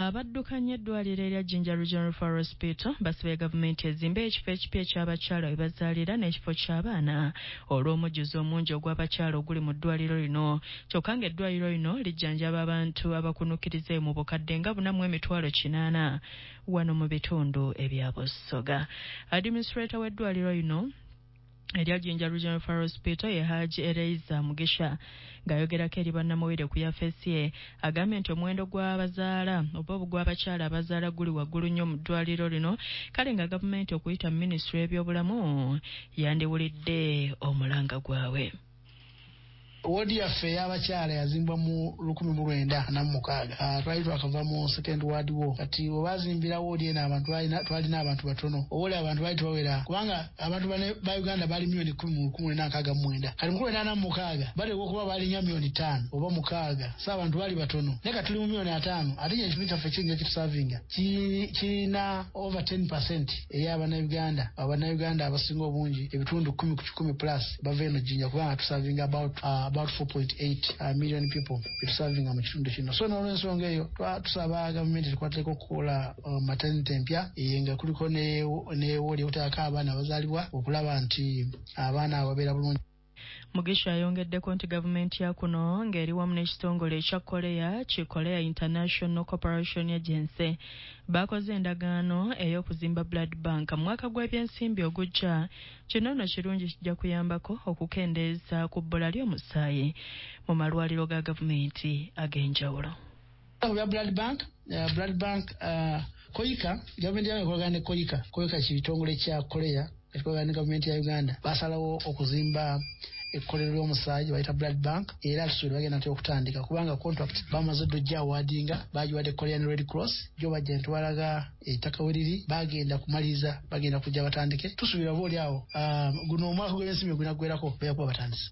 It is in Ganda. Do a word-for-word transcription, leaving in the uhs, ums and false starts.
abaddukanya eddwaliro erya Jinja Regional Referral Hospital basabye gavumenti ezimbe ekifo ekipya eky'abakyala we bazaalira n'ekifo ky'abaana olw'omujjuzo omungi ogw'abakyala oguli mu ddwaliro lino. Kyokka ng'eddwaliro lino lijjanjaba abantu abakunukirize mu bukadde nga buna mu emitwalo kinaana wano mu bitundu ebya Busoga. Administrator w'eddwaliro lino erya Jinja Regional Referral Hospital ye Haji Ereiza Mugisha ng'ayogerako eri bannamawulire ku yafeesi ye agambye nti omuwendo gw'abazaala oba ogw'abakyala abazaala guli waggulu nnyo mu ddwaliro lino, kale nga gavumenti okuyita mu minisitule y'ebyobulamu yandiwulidde omulanga gwabwe. Wodi yaffe y'abakyala yazimbwa mu lukumi mu lwenda na mu mukaaga. Twali twakava mu second ward wo. Kati obazimbira wodi eno abantu twalina abantu batono. Owoli abantu bali tubawera kubanga abantu ba Uganda bali milioni kumi mu lukumi na nkaaga mu mwenda. Kati mu lwenda na mu mukaaga bali okuba bali nya milioni ttaano oba mukaaga. Sasa abantu bali batono. Neka tuli mu milioni ataano. Ate ekifo kyaffe kinga ekitusavinga kirina over ten percent ey'abana Uganda. Abana Uganda abasinga obungi ebitundu kumi ku kikumi plus bava eno Jinja kubanga tusavinga about uh, about four point eight uh, million people serving mu kitundu kino. So n'olw'ensonga eyo tusaba gavumenti ekwateko okukola uh, maternity empya nga kuliko ne ne wodi otaka abaana abazaalibwa okulaba nti abaana ababeera bulungi. Mugisha ayongeddeko nti gavumenti ya kuno ng'eri wamu n'ekitongole ekya Korea ki Korea International Cooperation Agency bakoze endagaano ey'okuzimba blood bank mu mwaka gw'ebyensimbi ogujja. Kino nno kirungi kijja kuyambako okukendeeza ku bbula ly'omusaayi mu malwaliro ga gavumenti ag'enjawulo. Ya blood bank uh, blood bank uh, Koika gavumenti yawe ekolagana ne Koika Koika kitongole kya Korea ekolagana ne gavumenti ya Uganda basalawo okuzimba ekkolero ly'omusaayi bayita blood bank era tusuubira bagenda nti okutandika kubanga contract bamaze dojja awadinga bagiwadde Korean Red Cross jo bajja ntwalaga ettaka weriri bagenda kumaliza bagenda kujja batandike tusuubira booli awo uh, guno omwaka gw'ensimbi gunaggwerako beyakuba batandise.